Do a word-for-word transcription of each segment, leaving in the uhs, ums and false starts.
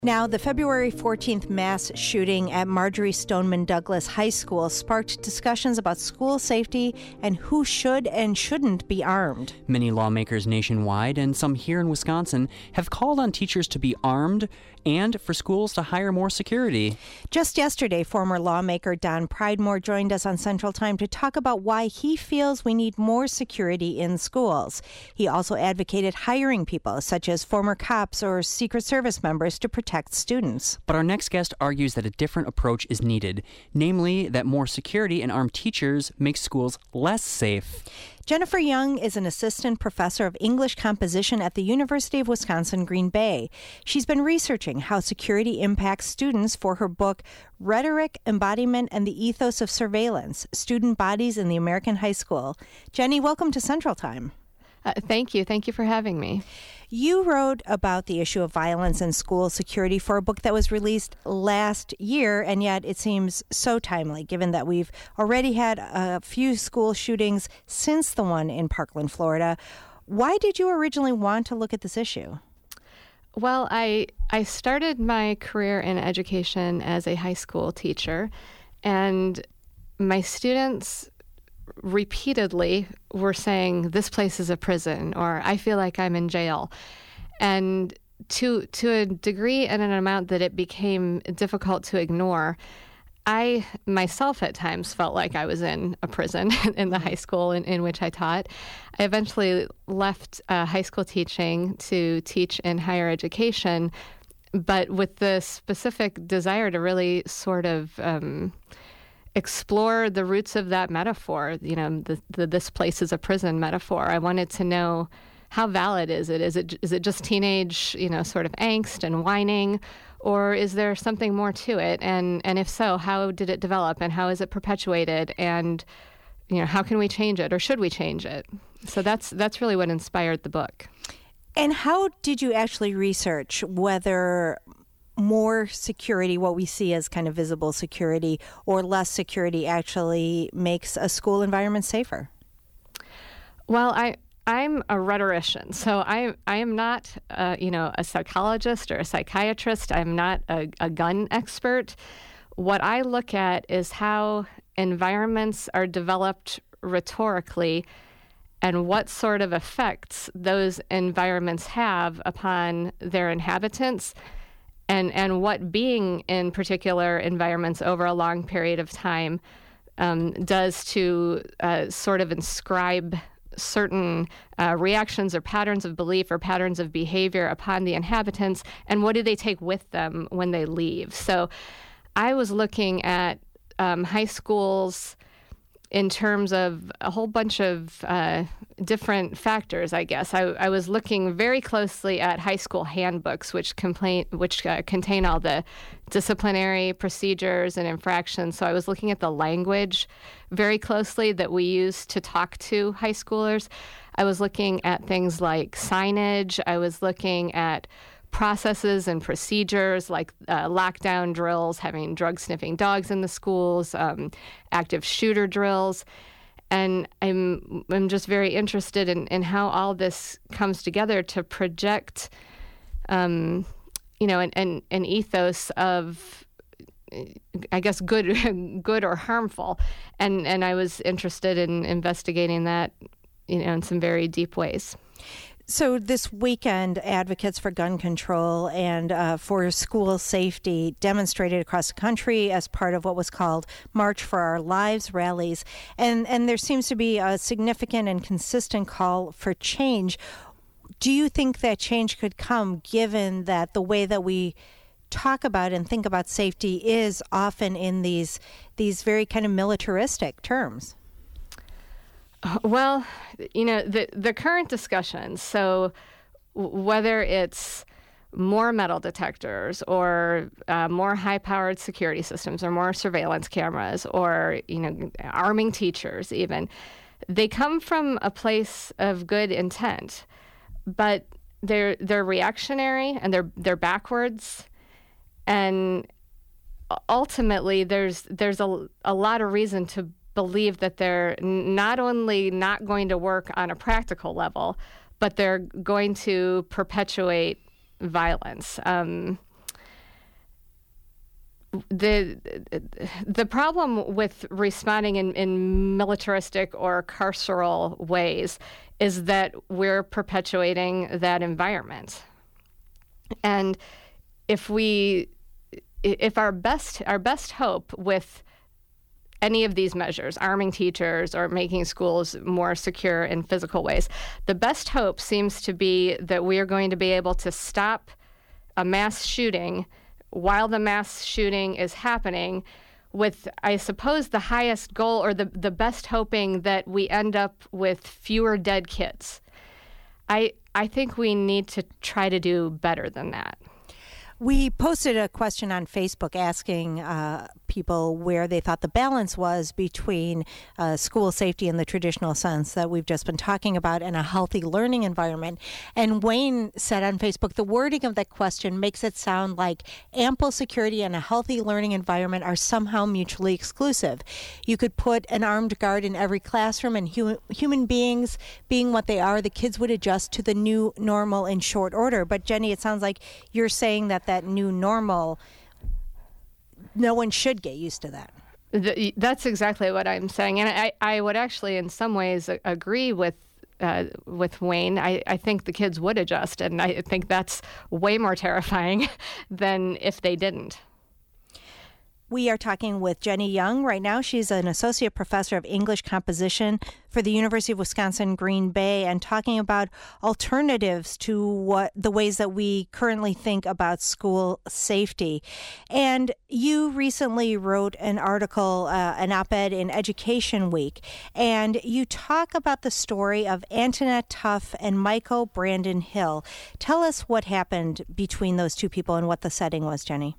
Now, the February fourteenth mass shooting at Marjory Stoneman Douglas High School sparked discussions about school safety and who should and shouldn't be armed. Many lawmakers nationwide and some here in Wisconsin have called on teachers to be armed and for schools to hire more security. Just yesterday, former lawmaker Don Pridemore joined us on Central Time to talk about why he feels we need more security in schools. He also advocated hiring people, such as former cops or Secret Service members, to protect students. But our next guest argues that a different approach is needed, namely that more security and armed teachers make schools less safe. Jennifer Young is an assistant professor of English composition at the University of Wisconsin-Green Bay. She's been researching how security impacts students for her book, Rhetoric, Embodiment, and the Ethos of Surveillance, Student Bodies in the American High School. Jenny, welcome to Central Time. Uh, thank you. Thank you for having me. You wrote about the issue of violence and school security for a book that was released last year, and yet it seems so timely, given that we've already had a few school shootings since the one in Parkland, Florida. Why did you originally want to look at this issue? Well, I I started my career in education as a high school teacher, and my students repeatedly were saying, this place is a prison, or I feel like I'm in jail. And to to a degree and an amount that it became difficult to ignore, I myself at times felt like I was in a prison in the high school in, in which I taught. I eventually left uh, high school teaching to teach in higher education, but with the specific desire to really sort of um, explore the roots of that metaphor, you know, the, the this place is a prison metaphor. I wanted to know, how valid is it? Is it is it just teenage, you know, sort of angst and whining, or is there something more to it? And and if so, how did it develop, and how is it perpetuated? And you know, how can we change it, or should we change it? So that's that's really what inspired the book. And how did you actually research whether more security, what we see as kind of visible security, or less security actually makes a school environment safer? Well, I, I'm a rhetorician, so I, I am not, uh, you know, a psychologist or a psychiatrist. I'm not a, a gun expert. What I look at is how environments are developed rhetorically and what sort of effects those environments have upon their inhabitants, and and what being in particular environments over a long period of time um, does to uh, sort of inscribe certain uh, reactions or patterns of belief or patterns of behavior upon the inhabitants, and what do they take with them when they leave. So I was looking at um, high schools in terms of a whole bunch of uh, different factors, I guess. I, I was looking very closely at high school handbooks, which, complain, which uh, contain all the disciplinary procedures and infractions. So I was looking at the language very closely that we use to talk to high schoolers. I was looking at things like signage. I was looking at processes and procedures like uh, lockdown drills, having drug-sniffing dogs in the schools, um, active shooter drills. And I'm I'm just very interested in, in how all this comes together to project, um, you know, an, an, an ethos of, I guess, good good or harmful. And, and I was interested in investigating that, you know, in some very deep ways. So this weekend, advocates for gun control and uh, for school safety demonstrated across the country as part of what was called March for Our Lives rallies. And, and there seems to be a significant and consistent call for change. Do you think that change could come, given that the way that we talk about and think about safety is often in these these very kind of militaristic terms? Well, you know, the the current discussions, so whether it's more metal detectors or uh, more high-powered security systems or more surveillance cameras or, you know, arming teachers even, they come from a place of good intent, but they're they're reactionary and they're they're backwards, and ultimately there's there's a, a lot of reason to believe that they're not only not going to work on a practical level, but they're going to perpetuate violence. Um, the the problem with responding in, in militaristic or carceral ways is that we're perpetuating that environment. And if we if our best our best hope with any of these measures, arming teachers or making schools more secure in physical ways, the best hope seems to be that we are going to be able to stop a mass shooting while the mass shooting is happening, with, I suppose, the highest goal or the, the best hoping that we end up with fewer dead kids. I I think we need to try to do better than that. We posted a question on Facebook asking uh, people where they thought the balance was between uh, school safety in the traditional sense that we've just been talking about and a healthy learning environment. And Wayne said on Facebook, the wording of that question makes it sound like ample security and a healthy learning environment are somehow mutually exclusive. You could put an armed guard in every classroom, and hu- human beings being what they are, the kids would adjust to the new normal in short order. But Jenny, it sounds like you're saying that that new normal, no one should get used to that. The, that's exactly what I'm saying. And I, I would actually in some ways agree with uh, with Wayne. I, I think the kids would adjust, and I think that's way more terrifying than if they didn't. We are talking with Jenny Young right now. She's an associate professor of English composition for the University of Wisconsin Green Bay, and talking about alternatives to what the ways that we currently think about school safety. And you recently wrote an article, uh, an op-ed in Education Week, and you talk about the story of Antoinette Tuff and Michael Brandon Hill. Tell us what happened between those two people and what the setting was, Jenny.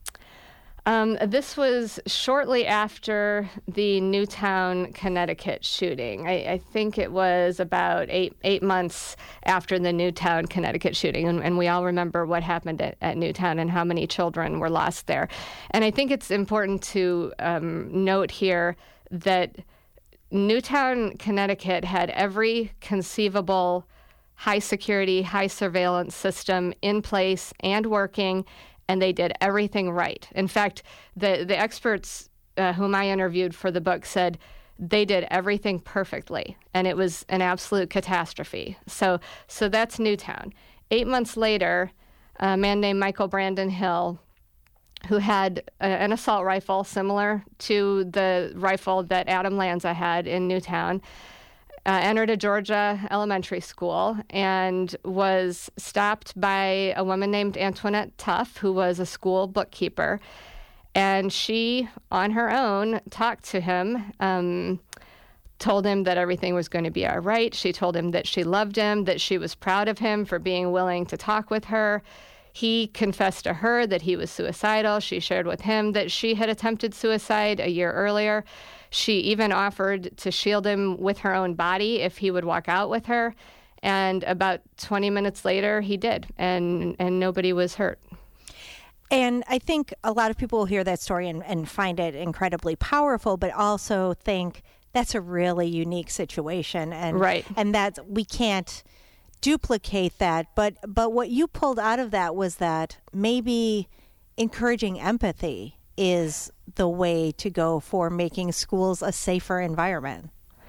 Um, this was shortly after the Newtown, Connecticut shooting. I, I think it was about eight eight months after the Newtown, Connecticut shooting, and, and we all remember what happened at, at Newtown and how many children were lost there. And I think it's important to um, note here that Newtown, Connecticut had every conceivable high security, high surveillance system in place and working, and they did everything right. In fact, the, the experts uh, whom I interviewed for the book said they did everything perfectly, and it was an absolute catastrophe. So, so that's Newtown. Eight months later, a man named Michael Brandon Hill, who had a, an assault rifle similar to the rifle that Adam Lanza had in Newtown, Uh, entered a Georgia elementary school and was stopped by a woman named Antoinette Tuff, who was a school bookkeeper. And she, on her own, talked to him, um, told him that everything was going to be all right. She told him that she loved him, that she was proud of him for being willing to talk with her. He confessed to her that he was suicidal. She shared with him that she had attempted suicide a year earlier. She even offered to shield him with her own body if he would walk out with her. And about twenty minutes later, he did, and and nobody was hurt. And I think a lot of people will hear that story and, and find it incredibly powerful, but also think that's a really unique situation. And, right. And that we can't duplicate that. But but what you pulled out of that was that maybe encouraging empathy is the way to go for making schools a safer environment.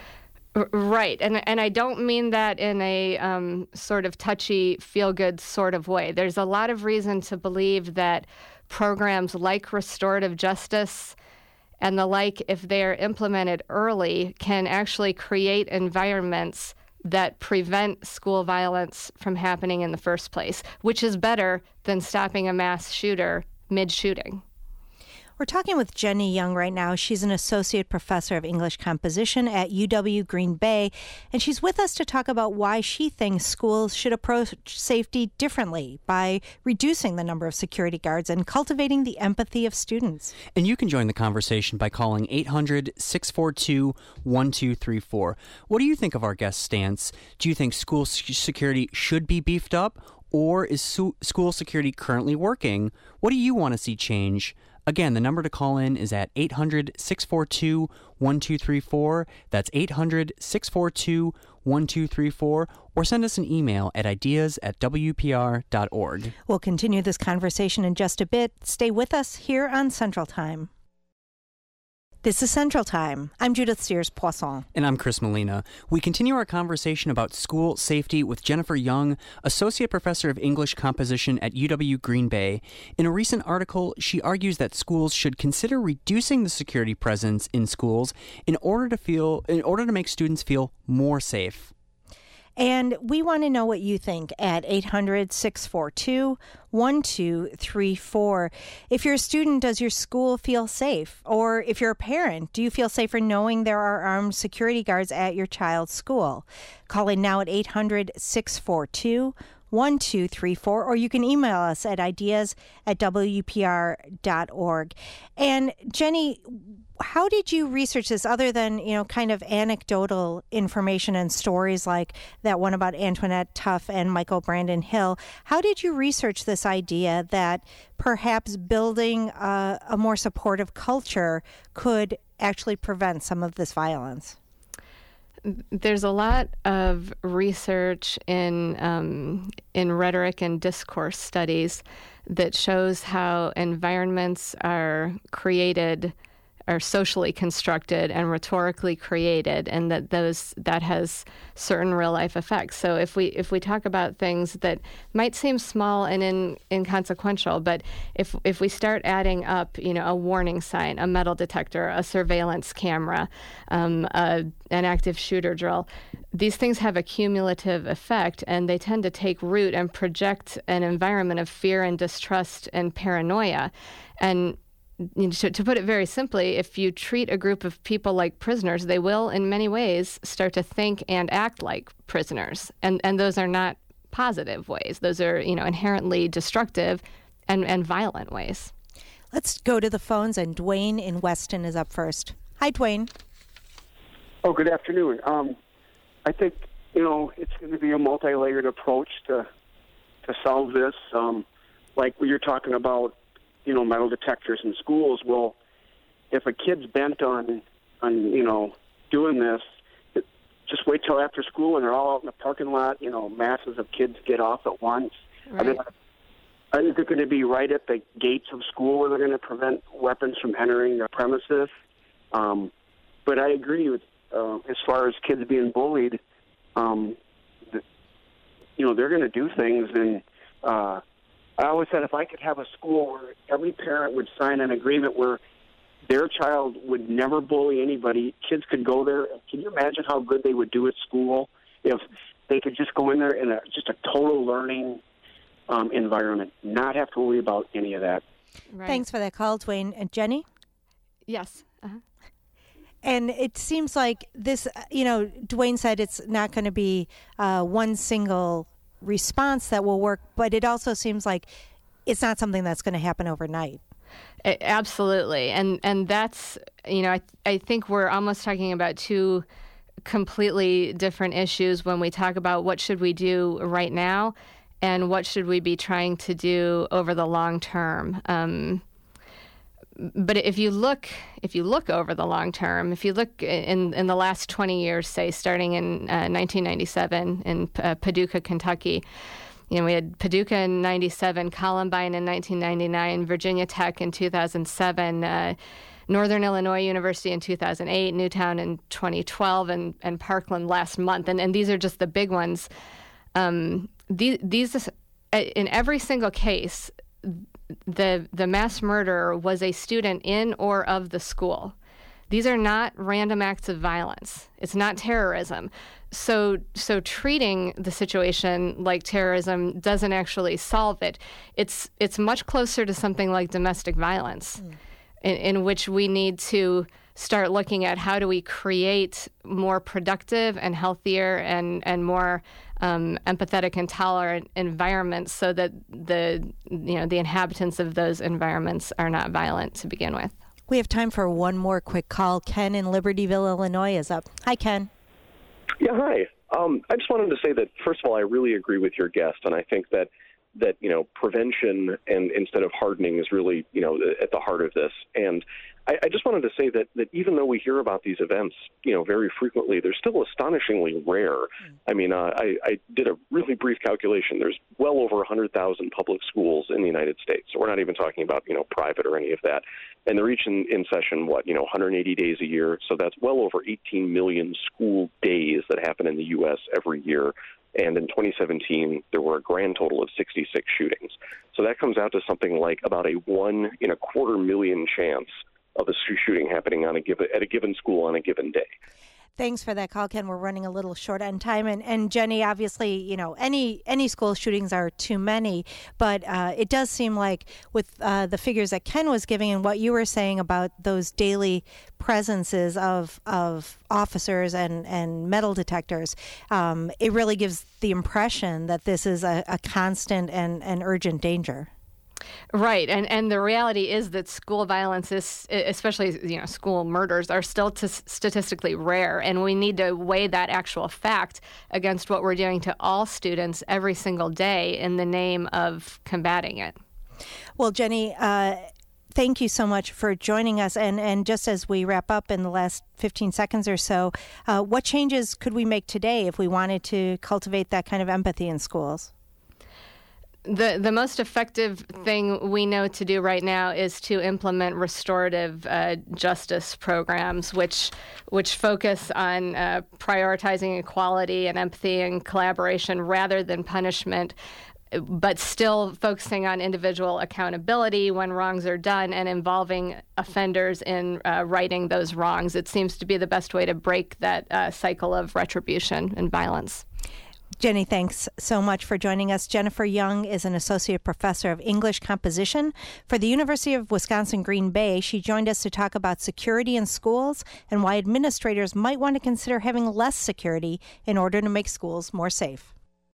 Right. And and I don't mean that in a um, sort of touchy, feel-good sort of way. There's a lot of reason to believe that programs like restorative justice and the like, if they're implemented early, can actually create environments that prevent school violence from happening in the first place, which is better than stopping a mass shooter mid-shooting. We're talking with Jenny Young right now. She's an associate professor of English composition at U W Green Bay, and she's with us to talk about why she thinks schools should approach safety differently by reducing the number of security guards and cultivating the empathy of students. And you can join the conversation by calling eight hundred, six four two, one two three four. What do you think of our guest stance? Do you think school security should be beefed up, or is su- school security currently working? What do you want to see change? Again, the number to call in is at eight hundred, six four two, one two three four. That's eight hundred, six four two, one two three four. Or send us an email at ideas at w p r dot org. We'll continue this conversation in just a bit. Stay with us here on Central Time. This is Central Time. I'm Judith Sears-Poisson. And I'm Chris Molina. We continue our conversation about school safety with Jennifer Young, Associate Professor of English Composition at U W Green Bay. In a recent article, she argues that schools should consider reducing the security presence in schools in order to feel, in order to make students feel more safe. And we want to know what you think at eight hundred, six four two, one two three four. If you're a student, does your school feel safe? Or if you're a parent, do you feel safer knowing there are armed security guards at your child's school? Call in now at eight hundred, six four two, one two three four, or you can email us at ideas at w p r dot org. And Jenny, how did you research this other than, you know, kind of anecdotal information and stories like that one about Antoinette Tuff and Michael Brandon Hill? How did you research this idea that perhaps building a, a more supportive culture could actually prevent some of this violence? There's a lot of research in um, in rhetoric and discourse studies that shows how environments are created, are socially constructed and rhetorically created, and that those that has certain real life effects. So if we if we talk about things that might seem small and in, inconsequential, but if if we start adding up, you know, a warning sign, a metal detector, a surveillance camera, um, a, an active shooter drill, these things have a cumulative effect, and they tend to take root and project an environment of fear and distrust and paranoia. And You know, to, to put it very simply, if you treat a group of people like prisoners, they will, in many ways, start to think and act like prisoners. And and those are not positive ways. Those are, you know, inherently destructive and, and violent ways. Let's go to the phones, and Dwayne in Weston is up first. Hi, Dwayne. Oh, good afternoon. Um, I think, you know, it's going to be a multi-layered approach to to solve this. Um, like you're talking about, you know, metal detectors in schools. Well, if a kid's bent on, on you know, doing this, it, just wait till after school and they're all out in the parking lot. You know, masses of kids get off at once. Right. Are they, are they going to be right at the gates of school where they're going to prevent weapons from entering the premises? Um, but I agree with, uh, as far as kids being bullied, um, the, you know, they're going to do things, and uh, I always said if I could have a school where every parent would sign an agreement where their child would never bully anybody, kids could go there. Can you imagine how good they would do at school if they could just go in there in a, just a total learning um, environment, not have to worry about any of that? Right. Thanks for that call, Dwayne. And Jenny? Yes. Uh-huh. And it seems like this, you know, Dwayne said it's not going to be uh, one single response that will work, but it also seems like it's not something that's going to happen overnight. It, absolutely. And and that's, you know, I I think we're almost talking about two completely different issues when we talk about what should we do right now and what should we be trying to do over the long term. Um, but if you look, if you look over the long term, if you look in in the last twenty years, say starting in uh, nineteen ninety-seven in uh, Paducah, Kentucky, you know, we had Paducah in ninety-seven, Columbine in nineteen ninety-nine, Virginia Tech in two thousand seven, uh, Northern Illinois University in two thousand eight, Newtown in twenty twelve, and, and Parkland last month. And, and these are just the big ones. Um, these, these, in every single case, the the mass murderer was a student in or of the school. These are not random acts of violence. It's not terrorism. So so treating the situation like terrorism doesn't actually solve it. It's it's much closer to something like domestic violence, mm. in, in which we need to start looking at how do we create more productive and healthier and, and more um, empathetic and tolerant environments so that the you know the inhabitants of those environments are not violent to begin with. We have time for one more quick call. Ken in Libertyville, Illinois is up. Hi, Ken. Yeah, hi. Um, I just wanted to say that, first of all, I really agree with your guest, and I think that that, you know, prevention and instead of hardening is really, you know, at the heart of this. And I, I just wanted to say that, that even though we hear about these events, you know, very frequently, they're still astonishingly rare. Mm. I mean, uh, I, I did a really brief calculation. There's well over one hundred thousand public schools in the United States. So we're not even talking about, you know, private or any of that. And they're each in, in session, what, you know, one hundred eighty days a year. So that's well over eighteen million school days that happen in the U S every year. And in twenty seventeen, there were a grand total of sixty-six shootings. So that comes out to something like about a one in a quarter million chance of a shooting happening on a given at a given school on a given day. Thanks for that call, Ken. We're running a little short on time. And, and Jenny, obviously, you know, any any school shootings are too many. But uh, it does seem like with uh, the figures that Ken was giving and what you were saying about those daily presences of of officers and, and metal detectors, um, it really gives the impression that this is a, a constant and, and urgent danger. Right, and and the reality is that school violence is, especially you know, school murders, are still t- statistically rare, and we need to weigh that actual fact against what we're doing to all students every single day in the name of combating it. Well, Jenny, uh, thank you so much for joining us, and and just as we wrap up in the last fifteen seconds or so, uh, what changes could we make today if we wanted to cultivate that kind of empathy in schools? The the most effective thing we know to do right now is to implement restorative uh, justice programs, which which focus on uh, prioritizing equality and empathy and collaboration rather than punishment, but still focusing on individual accountability when wrongs are done and involving offenders in uh, righting those wrongs. It seems to be the best way to break that uh, cycle of retribution and violence. Jenny, thanks so much for joining us. Jennifer Young is an associate professor of English composition for the University of Wisconsin-Green Bay. She joined us to talk about security in schools and why administrators might want to consider having less security in order to make schools more safe.